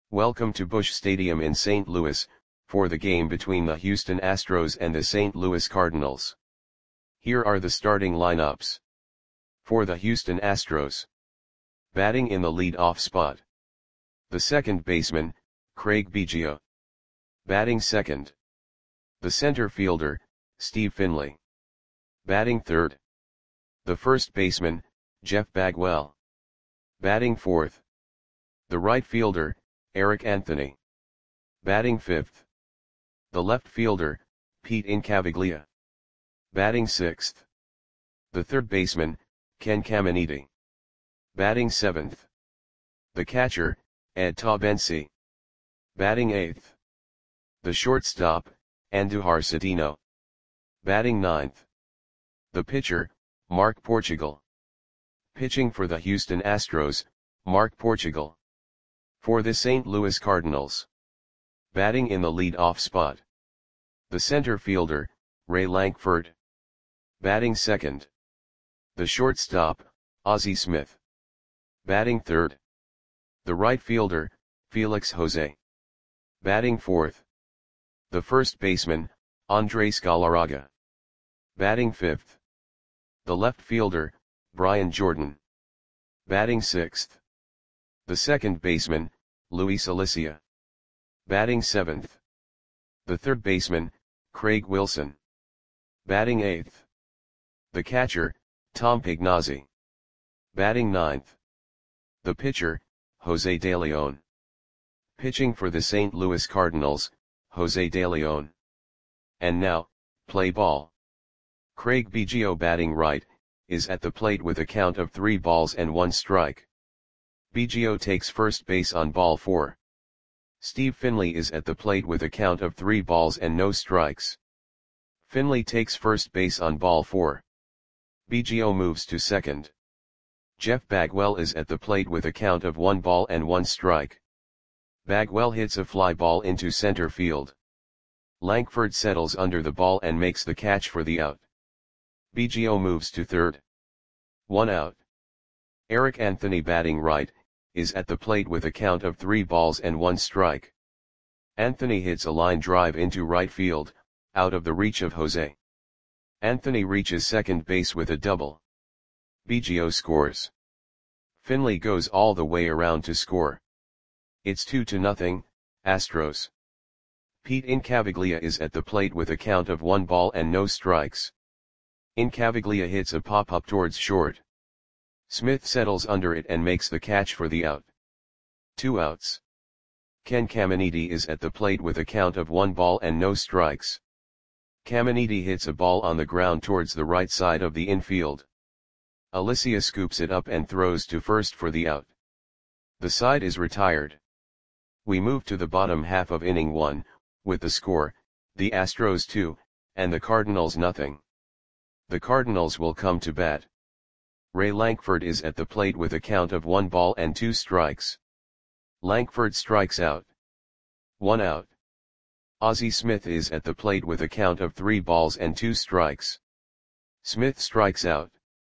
Welcome to Busch Stadium in St. Louis, for the game between the Houston Astros and the St. Louis Cardinals. Here are the starting lineups. For the Houston Astros. Batting in the lead-off spot. The second baseman, Craig Biggio. Batting second. The center fielder, Steve Finley. Batting third. The first baseman, Jeff Bagwell. Batting fourth. The right fielder, Eric Anthony. Batting fifth. The left fielder, Pete Incaviglia. Batting sixth. The third baseman, Ken Caminiti. Batting seventh. The catcher, Ed Taubensee. Batting eighth. The shortstop, Andujar Cedeno. Batting ninth. The pitcher, Mark Portugal. Pitching for the Houston Astros, Mark Portugal. For the St. Louis Cardinals. Batting in the lead-off spot. The center fielder, Ray Lankford. Batting second. The shortstop, Ozzie Smith. Batting third. The right fielder, Felix Jose. Batting fourth. The first baseman, Andres Galarraga. Batting fifth. The left fielder, Brian Jordan. Batting sixth. The second baseman, Luis Alicia. Batting seventh. The third baseman, Craig Wilson. Batting eighth. The catcher, Tom Pignazzi. Batting ninth. The pitcher, Jose De Leon. Pitching for the St. Louis Cardinals, Jose De Leon. And now, play ball. Craig Biggio batting right, is at the plate with a count of 3 balls and 1 strike. Biggio takes first base on ball 4. Steve Finley is at the plate with a count of 3 balls and no strikes. Finley takes first base on ball 4. Biggio moves to second. Jeff Bagwell is at the plate with a count of 1 ball and 1 strike. Bagwell hits a fly ball into center field. Lankford settles under the ball and makes the catch for the out. Biggio moves to third. 1 out. Eric Anthony batting right, is at the plate with a count of 3 balls and 1 strike. Anthony hits a line drive into right field, out of the reach of Jose. Anthony reaches second base with a double. Biggio scores. Finley goes all the way around to score. It's 2-0, Astros. Pete Incaviglia is at the plate with a count of 1 ball and no strikes. Incaviglia hits a pop-up towards short. Smith settles under it and makes the catch for the out. 2 outs. Ken Caminiti is at the plate with a count of 1 ball and no strikes. Caminiti hits a ball on the ground towards the right side of the infield. Alicia scoops it up and throws to first for the out. The side is retired. We move to the bottom half of inning 1, with the score, the Astros 2, and the Cardinals nothing. The Cardinals will come to bat. Ray Lankford is at the plate with a count of 1 ball and 2 strikes. Lankford strikes out. 1 out. Ozzie Smith is at the plate with a count of 3 balls and 2 strikes. Smith strikes out.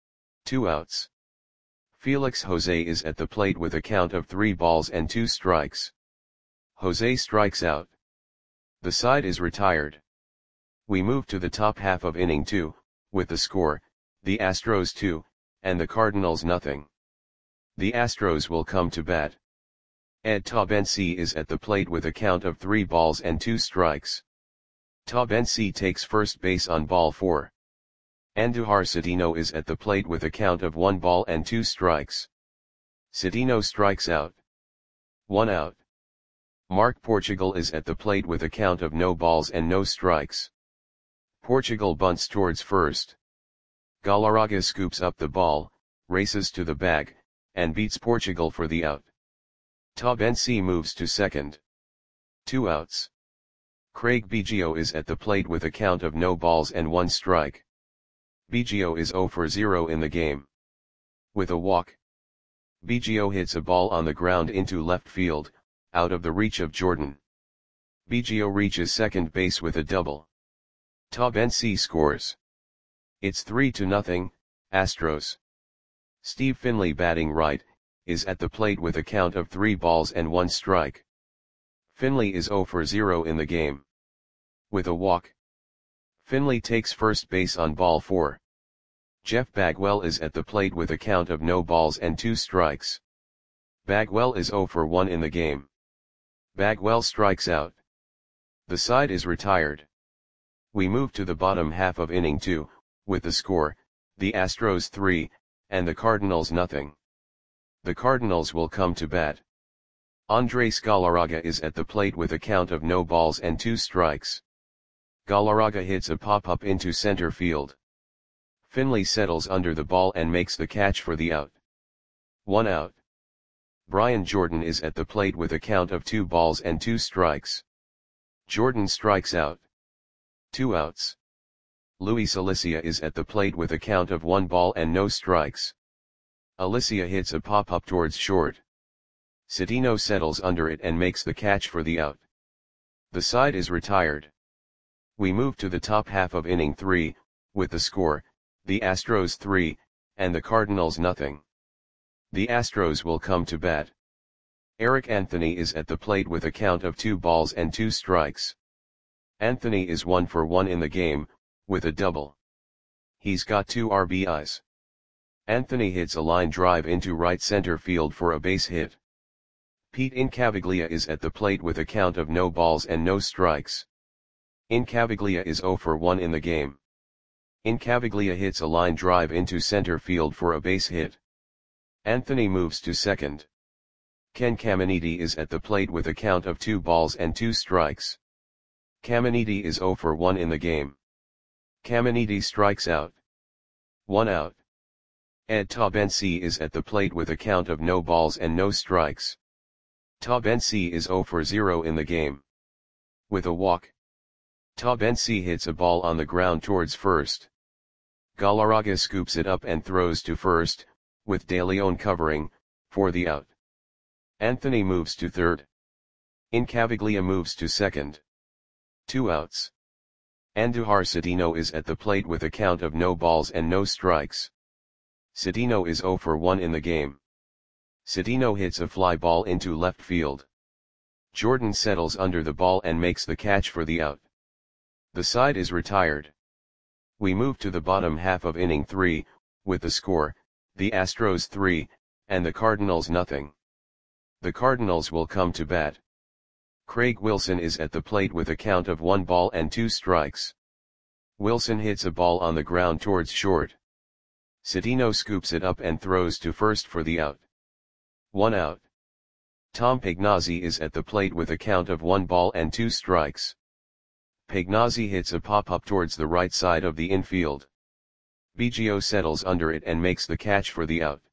2 outs. Felix Jose is at the plate with a count of 3 balls and 2 strikes. Jose strikes out. The side is retired. We move to the top half of inning 2, with the score, the Astros 2, and the Cardinals nothing. The Astros will come to bat. Ed Taubensee is at the plate with a count of 3 balls and 2 strikes. Taubensee takes first base on ball 4. Andujar Cedeno is at the plate with a count of 1 ball and 2 strikes. Cedeno strikes out. 1 out. Mark Portugal is at the plate with a count of no balls and no strikes. Portugal bunts towards first. Galarraga scoops up the ball, races to the bag, and beats Portugal for the out. Taubensee moves to second. 2 outs. Craig Biggio is at the plate with a count of no balls and 1 strike. Biggio is 0 for 0 in the game. With a walk. Biggio hits a ball on the ground into left field, out of the reach of Jordan. Biggio reaches second base with a double. Taubensee scores. It's 3-0, Astros. Steve Finley batting right, is at the plate with a count of 3 balls and 1 strike. Finley is 0 for 0 in the game. With a walk, Finley takes first base on ball 4. Jeff Bagwell is at the plate with a count of no balls and 2 strikes. Bagwell is 0 for 1 in the game. Bagwell strikes out. The side is retired. We move to the bottom half of inning 2, with the score, the Astros 3, and the Cardinals nothing. The Cardinals will come to bat. Andres Galarraga is at the plate with a count of no balls and 2 strikes. Galarraga hits a pop-up into center field. Finley settles under the ball and makes the catch for the out. 1 out. Brian Jordan is at the plate with a count of 2 balls and 2 strikes. Jordan strikes out. 2 outs. Luis Alicia is at the plate with a count of 1 ball and no strikes. Alicia hits a pop-up towards short. Cedeno settles under it and makes the catch for the out. The side is retired. We move to the top half of inning 3, with the score, the Astros 3, and the Cardinals nothing. The Astros will come to bat. Eric Anthony is at the plate with a count of 2 balls and 2 strikes. Anthony is 1 for 1 in the game, with a double. He's got 2 RBIs. Anthony hits a line drive into right center field for a base hit. Pete Incaviglia is at the plate with a count of no balls and no strikes. Incaviglia is 0 for 1 in the game. Incaviglia hits a line drive into center field for a base hit. Anthony moves to second. Ken Caminiti is at the plate with a count of 2 balls and 2 strikes. Caminiti is 0 for 1 in the game. Caminiti strikes out. 1 out. Ed Taubensee is at the plate with a count of no balls and no strikes. Taubensee is 0 for 0 in the game. With a walk, Taubensee hits a ball on the ground towards first. Galarraga scoops it up and throws to first, with De Leon covering, for the out. Anthony moves to third. Incaviglia moves to second. 2 outs. Andujar Cedeno is at the plate with a count of no balls and no strikes. Cedeno is 0 for 1 in the game. Cedeno hits a fly ball into left field. Jordan settles under the ball and makes the catch for the out. The side is retired. We move to the bottom half of inning 3, with the score, the Astros 3, and the Cardinals nothing. The Cardinals will come to bat. Craig Wilson is at the plate with a count of 1 ball and 2 strikes. Wilson hits a ball on the ground towards short. Cedeno scoops it up and throws to first for the out. 1 out. Tom Pagnozzi is at the plate with a count of 1 ball and 2 strikes. Pagnozzi hits a pop-up towards the right side of the infield. Biggio settles under it and makes the catch for the out.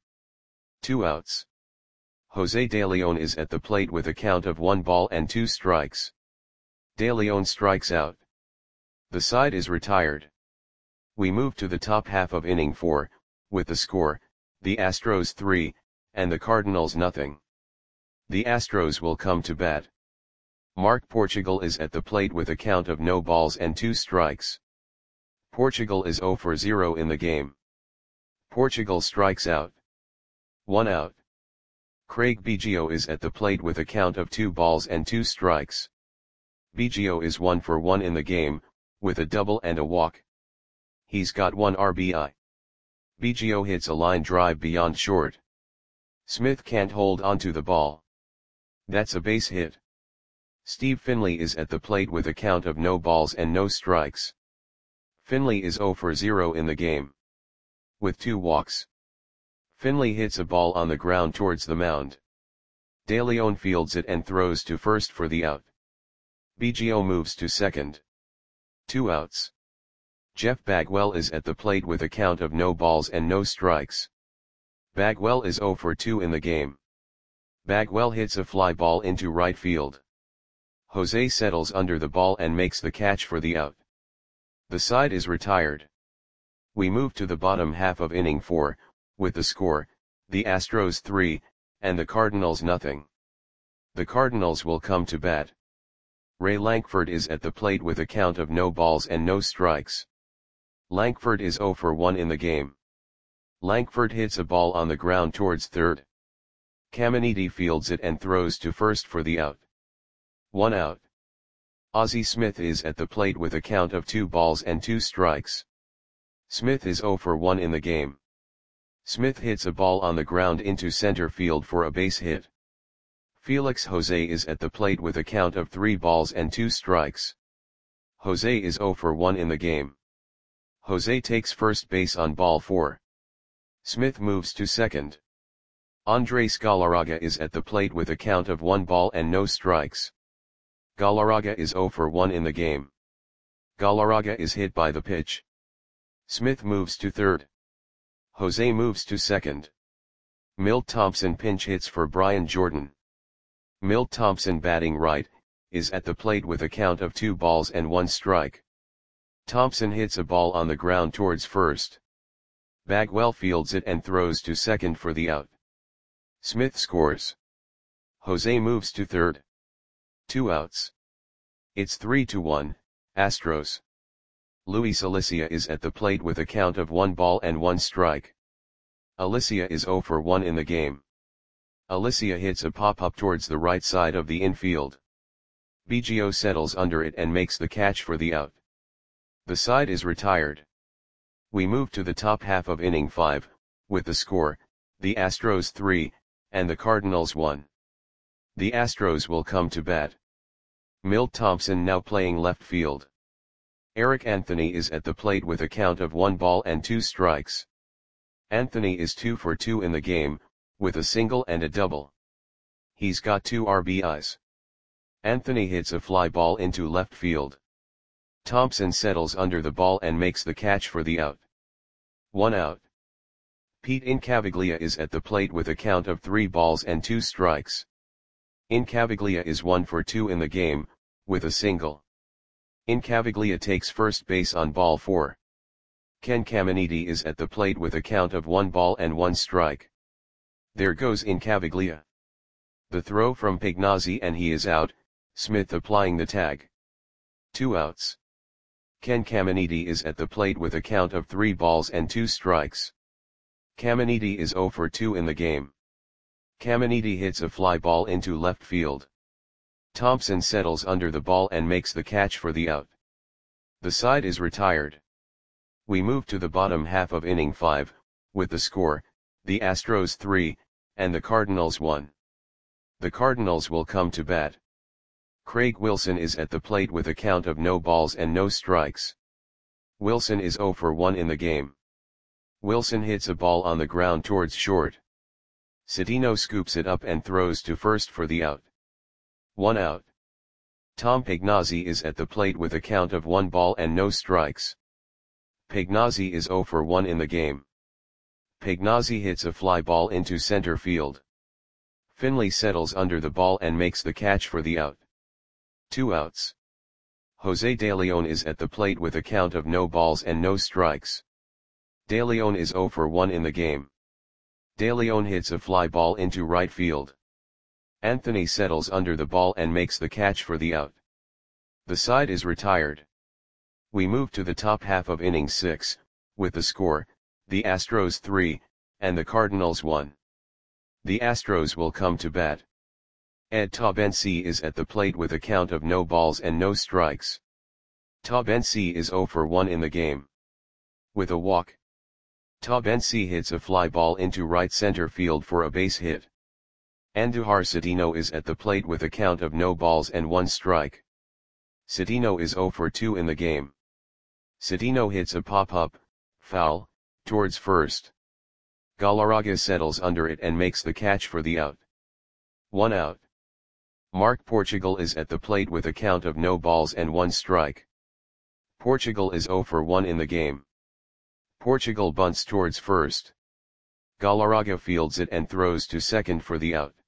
2 outs. Jose De Leon is at the plate with a count of 1 ball and 2 strikes. De Leon strikes out. The side is retired. We move to the top half of inning 4, with the score, the Astros 3, and the Cardinals nothing. The Astros will come to bat. Mark Portugal is at the plate with a count of no balls and 2 strikes. Portugal is 0 for 0 in the game. Portugal strikes out. 1 out. Craig Biggio is at the plate with a count of 2 balls and 2 strikes. Biggio is 1 for 1 in the game, with a double and a walk. He's got 1 RBI. Biggio hits a line drive beyond short. Smith can't hold onto the ball. That's a base hit. Steve Finley is at the plate with a count of no balls and no strikes. Finley is 0 for 0 in the game. With 2 walks. Finley hits a ball on the ground towards the mound. De Leon fields it and throws to first for the out. Biggio moves to second. 2 outs. Jeff Bagwell is at the plate with a count of no balls and no strikes. Bagwell is 0 for 2 in the game. Bagwell hits a fly ball into right field. Jose settles under the ball and makes the catch for the out. The side is retired. We move to the bottom half of inning 4, with the score, the Astros 3, and the Cardinals nothing. The Cardinals will come to bat. Ray Lankford is at the plate with a count of no balls and no strikes. Lankford is 0 for 1 in the game. Lankford hits a ball on the ground towards third. Caminiti fields it and throws to first for the out. 1 out. Ozzie Smith is at the plate with a count of 2 balls and 2 strikes. Smith is 0 for 1 in the game. Smith hits a ball on the ground into center field for a base hit. Felix Jose is at the plate with a count of 3 balls and 2 strikes. Jose is 0 for 1 in the game. Jose takes first base on ball 4. Smith moves to second. Andres Galarraga is at the plate with a count of 1 ball and no strikes. Galarraga is 0 for 1 in the game. Galarraga is hit by the pitch. Smith moves to third. Jose moves to second. Milt Thompson pinch hits for Brian Jordan. Milt Thompson, batting right, is at the plate with a count of 2 balls and 1 strike. Thompson hits a ball on the ground towards first. Bagwell fields it and throws to second for the out. Smith scores. Jose moves to third. 2 outs. It's 3-1, Astros. Luis Alicia is at the plate with a count of 1 ball and 1 strike. Alicia is 0 for 1 in the game. Alicia hits a pop-up towards the right side of the infield. Biggio settles under it and makes the catch for the out. The side is retired. We move to the top half of inning 5, with the score, the Astros 3, and the Cardinals 1. The Astros will come to bat. Milt Thompson now playing left field. Eric Anthony is at the plate with a count of 1 ball and 2 strikes. Anthony is 2 for 2 in the game, with a single and a double. He's got 2 RBIs. Anthony hits a fly ball into left field. Thompson settles under the ball and makes the catch for the out. 1 out. Pete Incaviglia is at the plate with a count of 3 balls and 2 strikes. Incaviglia is 1 for 2 in the game, with a single. Incaviglia takes first base on ball 4. Ken Caminiti is at the plate with a count of 1 ball and 1 strike. There goes Incaviglia. The throw from Pignazzi and he is out, Smith applying the tag. 2 outs. Ken Caminiti is at the plate with a count of 3 balls and 2 strikes. Caminiti is 0 for 2 in the game. Caminiti hits a fly ball into left field. Thompson settles under the ball and makes the catch for the out. The side is retired. We move to the bottom half of inning 5, with the score, the Astros 3, and the Cardinals 1. The Cardinals will come to bat. Craig Wilson is at the plate with a count of no balls and no strikes. Wilson is 0 for 1 in the game. Wilson hits a ball on the ground towards short. Cedeno scoops it up and throws to first for the out. 1 out. Tom Pignazzi is at the plate with a count of 1 ball and no strikes. Pignazzi is 0 for 1 in the game. Pignazzi hits a fly ball into center field. Finley settles under the ball and makes the catch for the out. 2 outs. Jose De Leon is at the plate with a count of no balls and no strikes. De Leon is 0 for 1 in the game. De Leon hits a fly ball into right field. Anthony settles under the ball and makes the catch for the out. The side is retired. We move to the top half of inning 6, with the score, the Astros 3, and the Cardinals 1. The Astros will come to bat. Ed Taubensee is at the plate with a count of no balls and no strikes. Taubensee is 0 for 1 in the game. With a walk. Taubensee hits a fly ball into right center field for a base hit. Andujar Cedeno is at the plate with a count of no balls and 1 strike. Cedeno is 0 for 2 in the game. Cedeno hits a pop-up, foul, towards first. Galarraga settles under it and makes the catch for the out. 1 out. Mark Portugal is at the plate with a count of no balls and 1 strike. Portugal is 0 for 1 in the game. Portugal bunts towards first. Galarraga fields it and throws to second for the out.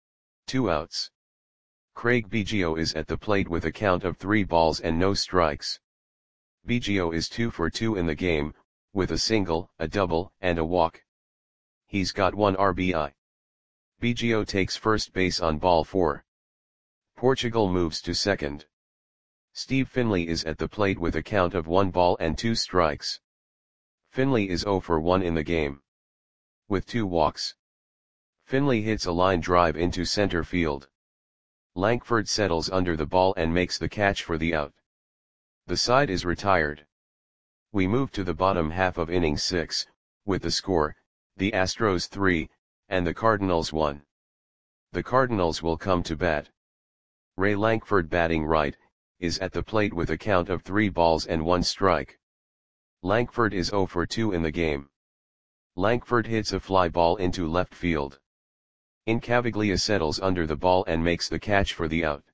2 outs. Craig Biggio is at the plate with a count of 3 balls and no strikes. Biggio is 2 for 2 in the game, with a single, a double, and a walk. He's got 1 RBI. Biggio takes first base on ball 4. Portugal moves to second. Steve Finley is at the plate with a count of 1 ball and 2 strikes. Finley is 0 for 1 in the game. With 2 walks. Finley hits a line drive into center field. Lankford settles under the ball and makes the catch for the out. The side is retired. We move to the bottom half of inning 6, with the score, the Astros 3, and the Cardinals 1. The Cardinals will come to bat. Ray Lankford, batting right, is at the plate with a count of 3 balls and 1 strike. Lankford is 0 for 2 in the game. Lankford hits a fly ball into left field. Incaviglia settles under the ball and makes the catch for the out.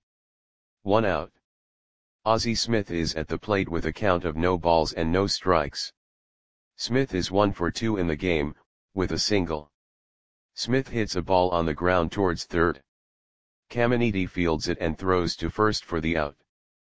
1 out. Ozzie Smith is at the plate with a count of no balls and no strikes. Smith is 1 for 2 in the game, with a single. Smith hits a ball on the ground towards third. Caminiti fields it and throws to first for the out.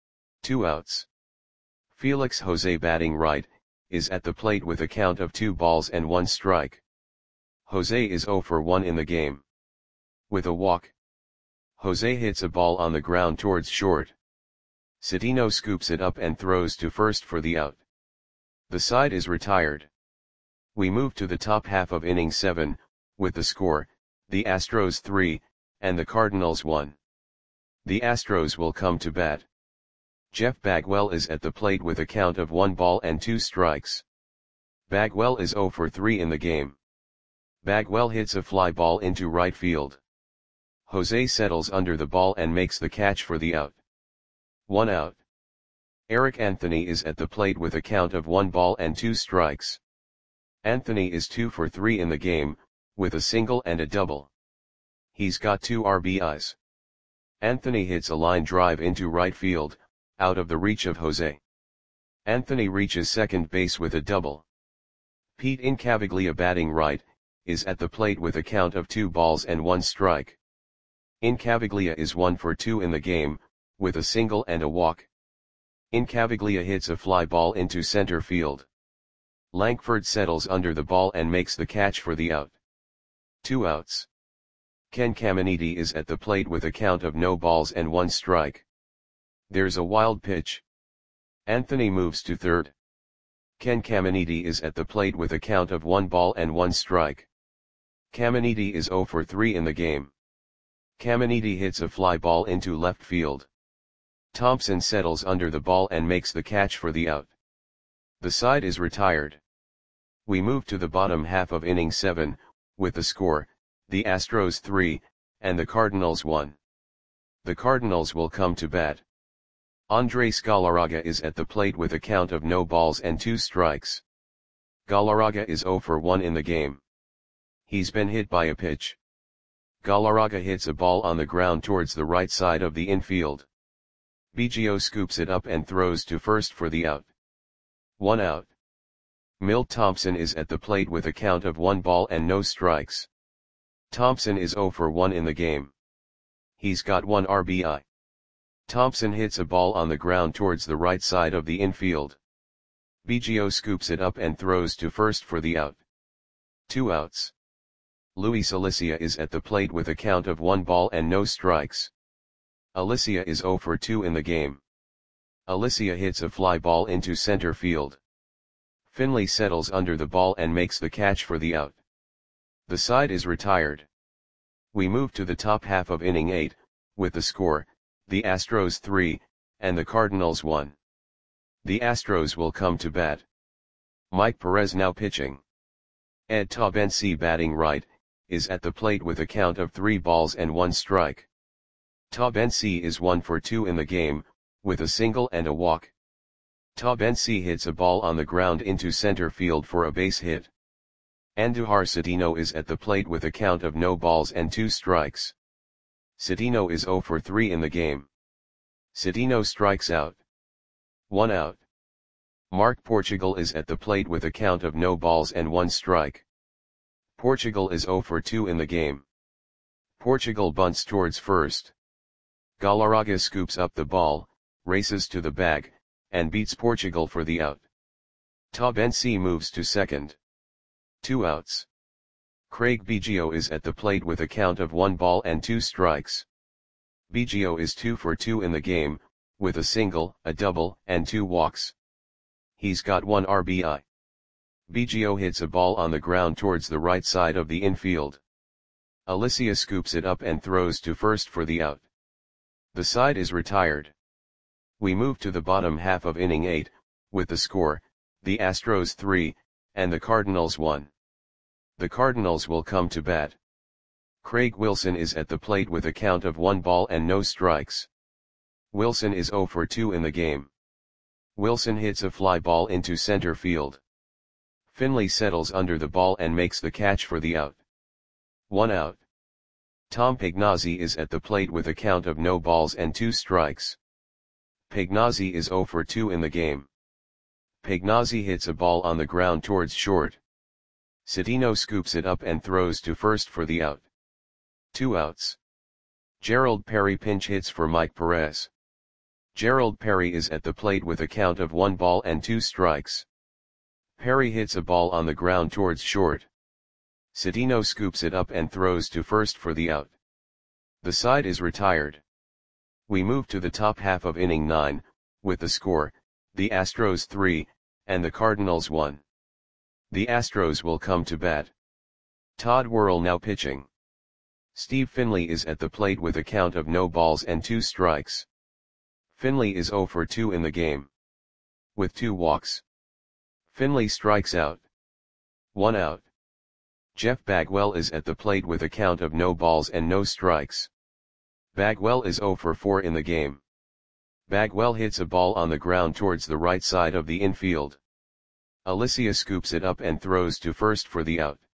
2 outs. Felix Jose, batting right, is at the plate with a count of 2 balls and 1 strike. Jose is 0 for 1 in the game. With a walk, Jose hits a ball on the ground towards short. Citino scoops it up and throws to first for the out. The side is retired. We move to the top half of inning 7, with the score, the Astros 3, and the Cardinals 1. The Astros will come to bat. Jeff Bagwell is at the plate with a count of 1 ball and 2 strikes. Bagwell is 0 for 3 in the game. Bagwell hits a fly ball into right field. Jose settles under the ball and makes the catch for the out. 1 out. Eric Anthony is at the plate with a count of 1 ball and 2 strikes. Anthony is 2 for 3 in the game, with a single and a double. He's got 2 RBIs. Anthony hits a line drive into right field, out of the reach of Jose. Anthony reaches second base with a double. Pete Incaviglia, batting right, is at the plate with a count of 2 balls and 1 strike. Incaviglia is 1 for 2 in the game, with a single and a walk. Incaviglia hits a fly ball into center field. Lankford settles under the ball and makes the catch for the out. 2 outs. Ken Caminiti is at the plate with a count of no balls and 1 strike. There's a wild pitch. Anthony moves to third. Ken Caminiti is at the plate with a count of 1 ball and 1 strike. Caminiti is 0 for 3 in the game. Caminiti hits a fly ball into left field. Thompson settles under the ball and makes the catch for the out. The side is retired. We move to the bottom half of inning 7, with the score, the Astros 3, and the Cardinals 1. The Cardinals will come to bat. Andres Galarraga is at the plate with a count of no balls and 2 strikes. Galarraga is 0 for 1 in the game. He's been hit by a pitch. Galarraga hits a ball on the ground towards the right side of the infield. Biggio scoops it up and throws to first for the out. 1 out. Milt Thompson is at the plate with a count of 1 ball and no strikes. Thompson is 0 for 1 in the game. He's got 1 RBI. Thompson hits a ball on the ground towards the right side of the infield. Biggio scoops it up and throws to first for the out. 2 outs. Luis Alicia is at the plate with a count of 1 ball and no strikes. Alicia is 0 for 2 in the game. Alicia hits a fly ball into center field. Finley settles under the ball and makes the catch for the out. The side is retired. We move to the top half of inning 8, with the score, the Astros 3, and the Cardinals 1. The Astros will come to bat. Mike Perez now pitching. Ed Taubensee, batting right, is at the plate with a count of 3 balls and 1 strike. Taubensee is 1 for 2 in the game, with a single and a walk. Taubensee hits a ball on the ground into center field for a base hit. Andujar Citino is at the plate with a count of no balls and 2 strikes. Citino is 0 for 3 in the game. Citino strikes out. 1 out. Mark Portugal is at the plate with a count of no balls and 1 strike. Portugal is 0 for 2 in the game. Portugal bunts towards first. Galarraga scoops up the ball, races to the bag, and beats Portugal for the out. Taubensee moves to second. 2 outs. Craig Biggio is at the plate with a count of 1 ball and 2 strikes. Biggio is 2 for 2 in the game, with a single, a double, and 2 walks. He's got 1 RBI. Biggio hits a ball on the ground towards the right side of the infield. Alicia scoops it up and throws to first for the out. The side is retired. We move to the bottom half of inning 8, with the score, the Astros 3, and the Cardinals 1. The Cardinals will come to bat. Craig Wilson is at the plate with a count of 1 ball and no strikes. Wilson is 0 for 2 in the game. Wilson hits a fly ball into center field. Finley settles under the ball and makes the catch for the out. 1 out. Tom Pagnozzi is at the plate with a count of no balls and 2 strikes. Pagnozzi is 0 for 2 in the game. Pagnozzi hits a ball on the ground towards short. Cedeno scoops it up and throws to first for the out. 2 outs. Gerald Perry pinch hits for Mike Perez. Gerald Perry is at the plate with a count of 1 ball and 2 strikes. Perry hits a ball on the ground towards short. Cedeno scoops it up and throws to first for the out. The side is retired. We move to the top half of inning 9, with the score, the Astros 3, and the Cardinals 1. The Astros will come to bat. Todd Worrell now pitching. Steve Finley is at the plate with a count of no balls and 2 strikes. Finley is 0 for 2 in the game. With 2 walks. Finley strikes out. 1 out. Jeff Bagwell is at the plate with a count of no balls and no strikes. Bagwell is 0 for 4 in the game. Bagwell hits a ball on the ground towards the right side of the infield. Alicia scoops it up and throws to first for the out.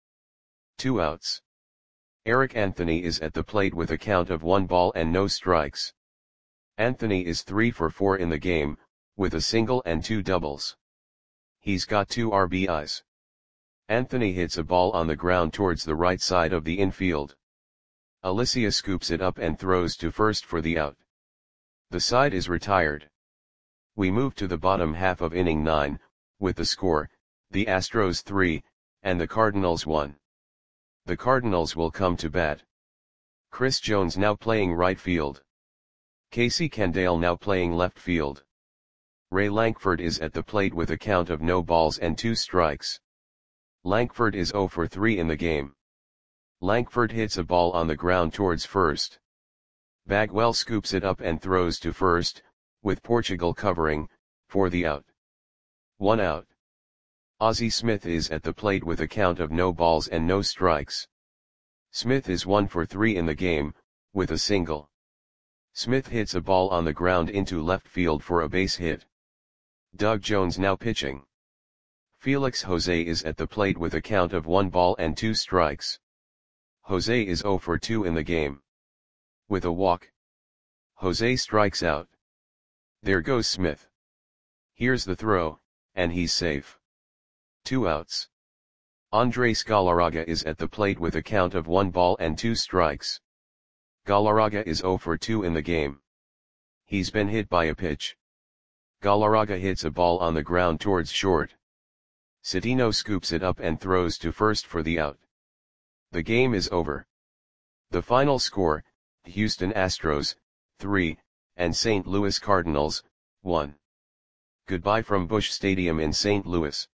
2 outs. Eric Anthony is at the plate with a count of 1 ball and no strikes. Anthony is 3 for 4 in the game, with a single and 2 doubles. He's got 2 RBIs. Anthony hits a ball on the ground towards the right side of the infield. Alicia scoops it up and throws to first for the out. The side is retired. We move to the bottom half of inning 9, with the score, the Astros 3, and the Cardinals 1. The Cardinals will come to bat. Chris Jones now playing right field. Casey Candale now playing left field. Ray Lankford is at the plate with a count of no balls and 2 strikes. Lankford is 0 for 3 in the game. Lankford hits a ball on the ground towards first. Bagwell scoops it up and throws to first, with Portugal covering, for the out. 1 out. Ozzie Smith is at the plate with a count of no balls and no strikes. Smith is 1 for 3 in the game, with a single. Smith hits a ball on the ground into left field for a base hit. Doug Jones now pitching. Felix Jose is at the plate with a count of 1 ball and 2 strikes. Jose is 0 for 2 in the game. With a walk. Jose strikes out. There goes Smith. Here's the throw, and he's safe. 2 outs. Andres Galarraga is at the plate with a count of 1 ball and 2 strikes. Galarraga is 0 for 2 in the game. He's been hit by a pitch. Galarraga hits a ball on the ground towards short. Cedeno scoops it up and throws to first for the out. The game is over. The final score, Houston Astros, 3, and St. Louis Cardinals, 1. Goodbye from Busch Stadium in St. Louis.